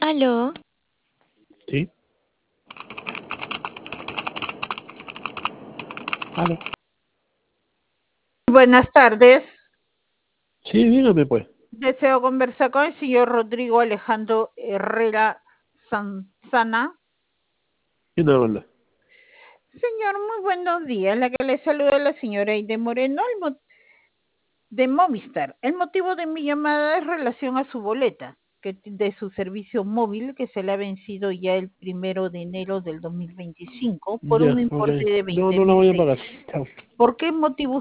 Aló, Sí, aló. Buenas tardes. Sí, dígame pues. Deseo conversar con el señor Rodrigo Alejandro Herrera Sanzana. ¿Quién habla? Señor, muy buenos días. La que le saluda la señora Aide Moreno de Movistar. El motivo de mi llamada es relación a su boleta de su servicio móvil que se le ha vencido ya el 1 de enero del 2025 por Ya, un ok. importe de No, 20 no la mil voy a pagar. pesos. Chao. ¿Por qué motivo